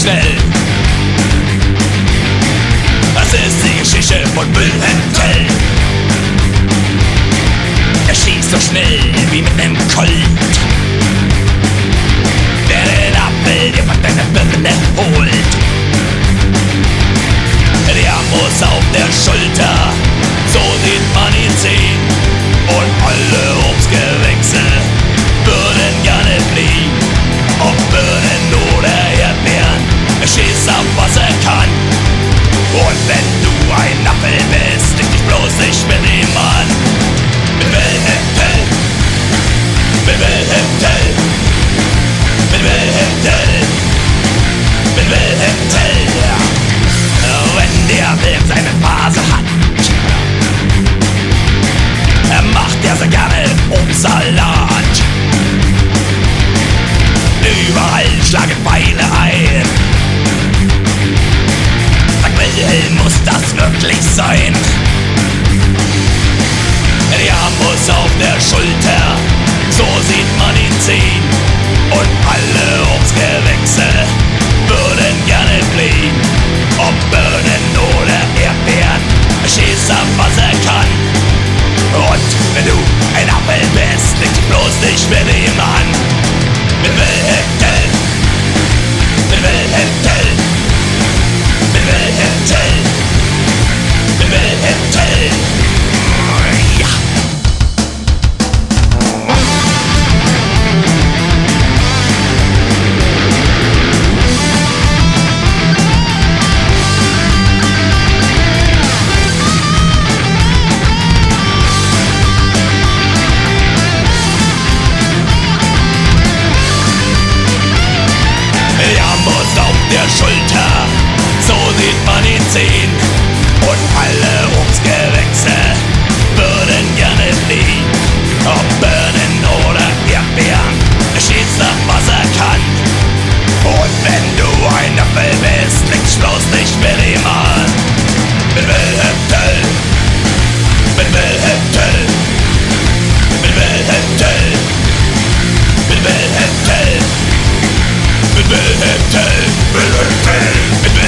Tell. Das ist die Geschichte von Wilhelm Tell. Er schießt so schnell wie mit nem Colt. Wer den Apfel dir von deiner Birne holt, der muss auf der Schulter, so sieht man ihn ziehen. Und alle Obstgewächse würden gerne fliehen. Ob Birnen oder Erdbeeren, er schießt auf was er kann. Und wenn du ein Apfel bist, leg dich bloß nicht mit ihm an. Mit Wilhelm Tell, mit Wilhelm Tell, mit Wilhelm Tell, mit Wilhelm Tell. Wenn der Wilhelm seine Phase hat, macht er so gerne Obstsalat. Überall schlagen Pfeile ein. Sagt Wilhelm, muss das wirklich sein? Der muss auf der Schulter, so sieht man ihn ziehen. Und alle Obstgewächse würden gerne fliehen. Ob Birnen oder Erdbeeren, er schießt ab, was er kann. Und wenn du ein Apfel bist, leg dich bloß nicht mit ihm an. Mit Wilhelm Tell, mit Wilhelm Tell, mit Wilhelm Tell, mit Wilhelm Tell. Ja. Schulter, so sieht man ihn ziehen. Und alle Obstgewächse würden gerne fliehen. Ob Birnen oder Erdbeeren, er schießt nach was er kann. Und wenn du ein Apfel bist, leg dich bloß nicht mit ihm an. Mit Wilhelm Tell, mit Wilhelm Tell, mit Wilhelm Tell, mit Wilhelm Tell, mit Wilhelm Tell, mit Wilhelm Tell, mit